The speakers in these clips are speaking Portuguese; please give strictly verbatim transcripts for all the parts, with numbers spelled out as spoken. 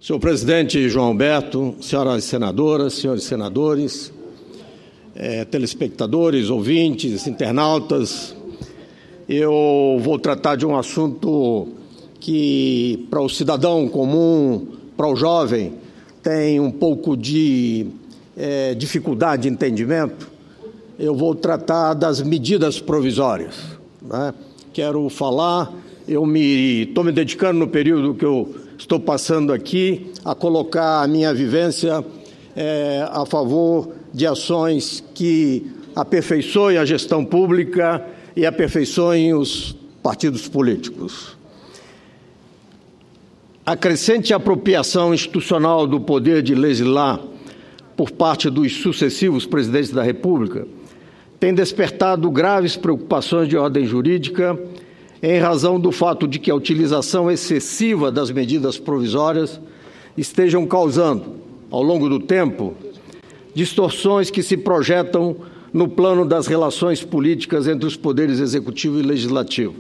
Senhor presidente João Alberto, senhoras senadoras, senhores senadores, eh, telespectadores, ouvintes, internautas, eu vou tratar de um assunto que, para o cidadão comum, para o jovem, tem um pouco de eh, dificuldade de entendimento. Eu vou tratar das medidas provisórias, né? Quero falar, eu me estou me dedicando no período que eu estou passando aqui a colocar a minha vivência é, a favor de ações que aperfeiçoem a gestão pública e aperfeiçoem os partidos políticos. A crescente apropriação institucional do poder de legislar por parte dos sucessivos presidentes da República tem despertado graves preocupações de ordem jurídica em razão do fato de que a utilização excessiva das medidas provisórias estejam causando, ao longo do tempo, distorções que se projetam no plano das relações políticas entre os poderes executivo e legislativo.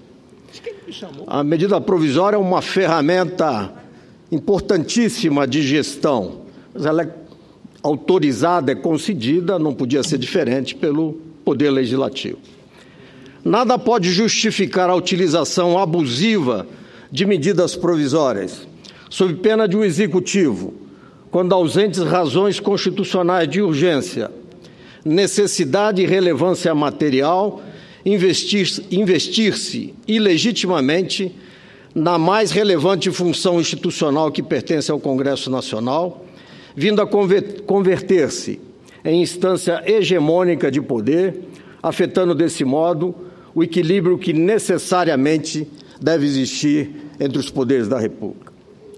A medida provisória é uma ferramenta importantíssima de gestão, mas ela é autorizada, é concedida, não podia ser diferente, pelo Poder Legislativo. Nada pode justificar a utilização abusiva de medidas provisórias, sob pena de um Executivo, quando ausentes razões constitucionais de urgência, necessidade e relevância material, investir, investir-se ilegitimamente na mais relevante função institucional que pertence ao Congresso Nacional, vindo a converter-se em instância hegemônica de poder, afetando desse modo o equilíbrio que necessariamente deve existir entre os poderes da República.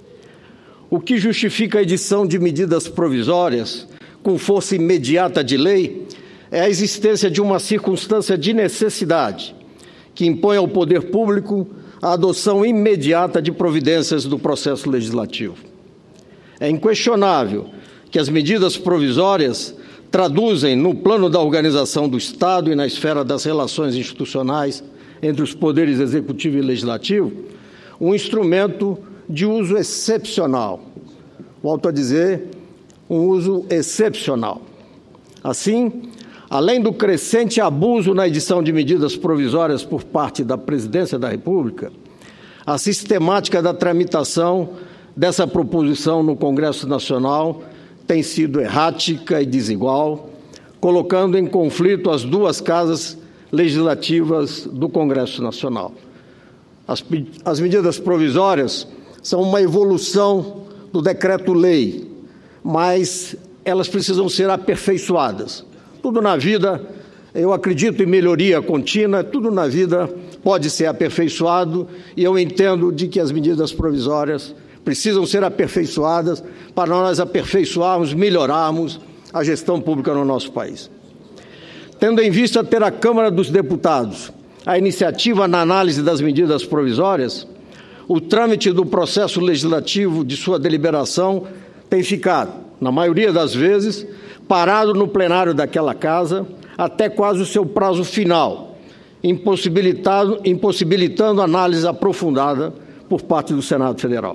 O que justifica a edição de medidas provisórias com força imediata de lei é a existência de uma circunstância de necessidade que impõe ao poder público a adoção imediata de providências do processo legislativo. É inquestionável que as medidas provisórias traduzem, no plano da organização do Estado e na esfera das relações institucionais entre os poderes executivo e legislativo, um instrumento de uso excepcional. Volto a dizer, um uso excepcional. Assim, além do crescente abuso na edição de medidas provisórias por parte da Presidência da República, a sistemática da tramitação dessa proposição no Congresso Nacional tem sido errática e desigual, colocando em conflito as duas casas legislativas do Congresso Nacional. As, as medidas provisórias são uma evolução do decreto-lei, mas elas precisam ser aperfeiçoadas. Tudo na vida, eu acredito em melhoria contínua, tudo na vida pode ser aperfeiçoado, e eu entendo de que as medidas provisórias precisam ser aperfeiçoadas para nós aperfeiçoarmos, melhorarmos a gestão pública no nosso país. Tendo em vista ter a Câmara dos Deputados a iniciativa na análise das medidas provisórias, o trâmite do processo legislativo de sua deliberação tem ficado, na maioria das vezes, parado no plenário daquela casa até quase o seu prazo final, impossibilitado, impossibilitando análise aprofundada por parte do Senado Federal.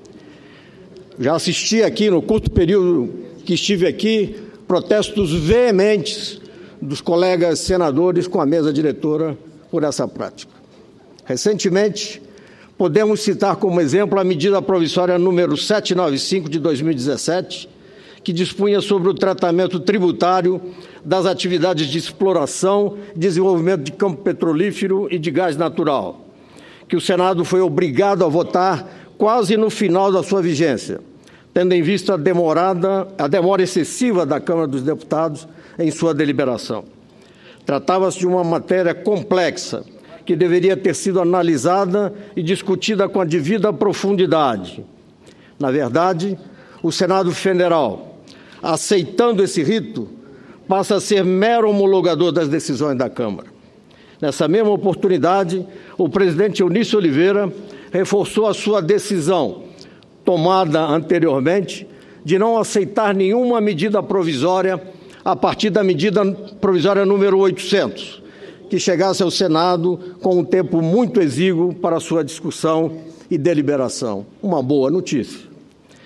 Já assisti aqui, no curto período que estive aqui, protestos veementes dos colegas senadores com a mesa diretora por essa prática. Recentemente, podemos citar como exemplo a medida provisória número setecentos e noventa e cinco de dois mil e dezessete, que dispunha sobre o tratamento tributário das atividades de exploração e desenvolvimento de campo petrolífero e de gás natural, que o Senado foi obrigado a votar quase no final da sua vigência, tendo em vista a, demorada, a demora excessiva da Câmara dos Deputados em sua deliberação. Tratava-se de uma matéria complexa, que deveria ter sido analisada e discutida com a devida profundidade. Na verdade, o Senado Federal, aceitando esse rito, passa a ser mero homologador das decisões da Câmara. Nessa mesma oportunidade, o presidente Eunício Oliveira reforçou a sua decisão, tomada anteriormente, de não aceitar nenhuma medida provisória a partir da medida provisória número oitocentos, que chegasse ao Senado com um tempo muito exíguo para sua discussão e deliberação. Uma boa notícia.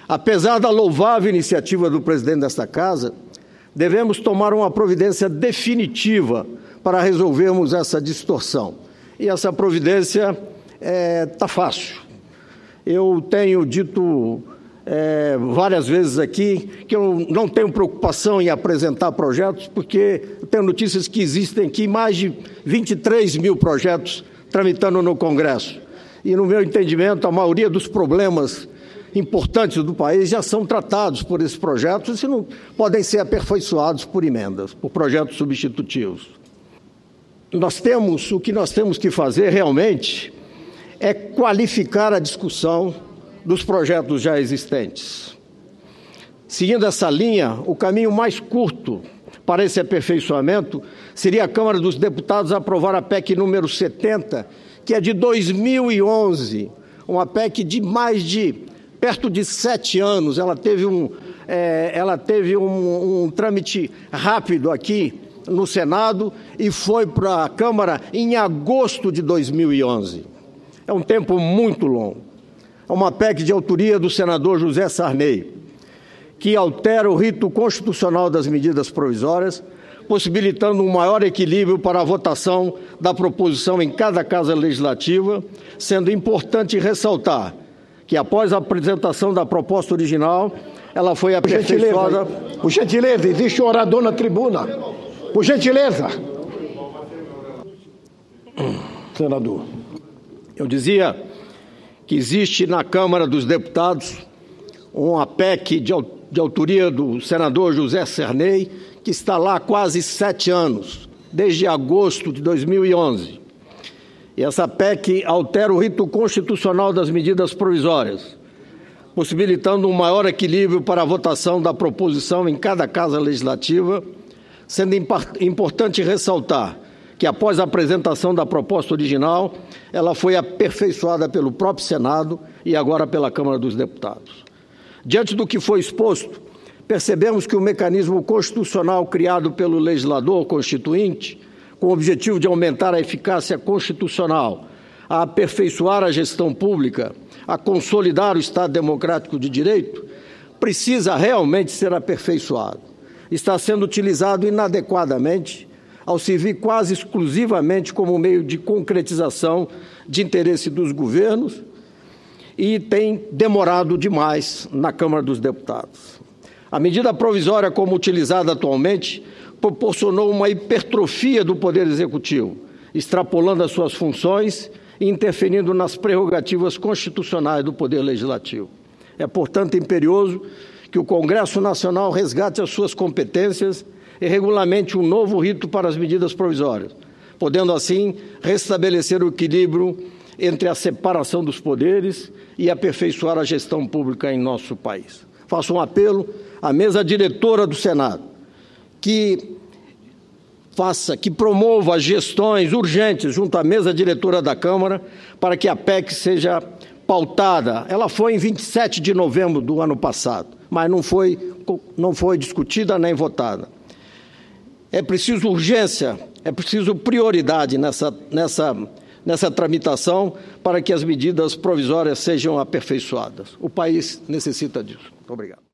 Apesar da louvável iniciativa do presidente desta Casa, devemos tomar uma providência definitiva para resolvermos essa distorção. E essa providência está é, fácil. Eu tenho dito é, várias vezes aqui que eu não tenho preocupação em apresentar projetos, porque eu tenho notícias que existem aqui mais de vinte e três mil projetos tramitando no Congresso. E, no meu entendimento, a maioria dos problemas importantes do país já são tratados por esses projetos e não podem ser aperfeiçoados por emendas, por projetos substitutivos. Nós temos, o que nós temos que fazer realmente é qualificar a discussão dos projetos já existentes. Seguindo essa linha, o caminho mais curto para esse aperfeiçoamento seria a Câmara dos Deputados aprovar a P E C número setenta, que é de dois mil e onze, uma P E C de mais de perto de sete anos. Ela teve um, é, ela teve um, um trâmite rápido aqui no Senado e foi para a Câmara em agosto de dois mil e onze. É um tempo muito longo. É uma P E C de autoria do senador José Sarney, que altera o rito constitucional das medidas provisórias, possibilitando um maior equilíbrio para a votação da proposição em cada casa legislativa, sendo importante ressaltar que, após a apresentação da proposta original, ela foi aperfeiçoada... Por gentileza, existe um orador na tribuna. Por gentileza. Senador. Eu dizia que existe na Câmara dos Deputados uma P E C de, de autoria do senador José Sarney, que está lá há quase sete anos, desde agosto de dois mil e onze. E essa P E C altera o rito constitucional das medidas provisórias, possibilitando um maior equilíbrio para a votação da proposição em cada casa legislativa, sendo importante ressaltar que, após a apresentação da proposta original, ela foi aperfeiçoada pelo próprio Senado e agora pela Câmara dos Deputados. Diante do que foi exposto, percebemos que o mecanismo constitucional criado pelo legislador constituinte, com o objetivo de aumentar a eficácia constitucional, a aperfeiçoar a gestão pública, a consolidar o Estado democrático de direito, precisa realmente ser aperfeiçoado. Está sendo utilizado inadequadamente, ao servir quase exclusivamente como meio de concretização de interesse dos governos, e tem demorado demais na Câmara dos Deputados. A medida provisória, como utilizada atualmente, proporcionou uma hipertrofia do Poder Executivo, extrapolando as suas funções e interferindo nas prerrogativas constitucionais do Poder Legislativo. É, portanto, imperioso que o Congresso Nacional resgate as suas competências e regulamente um novo rito para as medidas provisórias, podendo, assim, restabelecer o equilíbrio entre a separação dos poderes e aperfeiçoar a gestão pública em nosso país. Faço um apelo à mesa diretora do Senado, que faça, que promova gestões urgentes junto à mesa diretora da Câmara para que a P E C seja pautada. Ela foi em vinte e sete de novembro do ano passado, mas não foi, não foi discutida nem votada. É preciso urgência, é preciso prioridade nessa, nessa, nessa tramitação para que as medidas provisórias sejam aperfeiçoadas. O país necessita disso. Muito obrigado.